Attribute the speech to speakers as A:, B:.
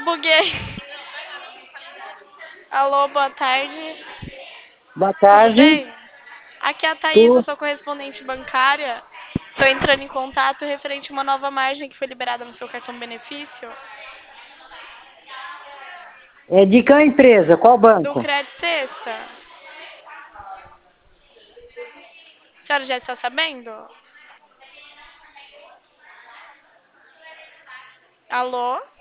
A: buguei. Alô, boa tarde.
B: Boa
A: Tudo
B: tarde.
A: bem? Aqui é a Thaís, eu
B: Tu
A: sou correspondente bancária. Estou entrando em contato referente a uma nova margem que foi liberada no seu cartão benefício
B: é de qual empresa? Qual
A: do
B: banco?
A: Credit Sexta. A senhora já está sabendo? Alô?